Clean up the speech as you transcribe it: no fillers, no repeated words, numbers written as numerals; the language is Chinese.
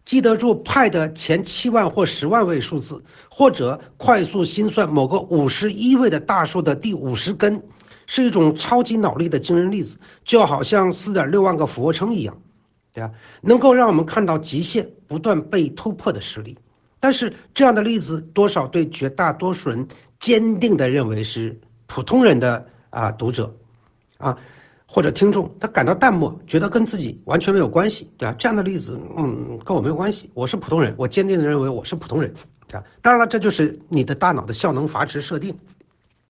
记得住派的前7万或10万位数字，或者快速心算某个51位的大数的第50根，是一种超级脑力的惊人例子，就好像4.6万个俯卧撑一样，对吧？能够让我们看到极限不断被突破的实力。但是这样的例子多少对绝大多数人坚定地认为是普通人的读者或者听众，他感到淡漠，觉得跟自己完全没有关系，对吧？这样的例子，跟我没有关系，我是普通人，我坚定地认为我是普通人，对吧？当然了，这就是你的大脑的效能阀值设定。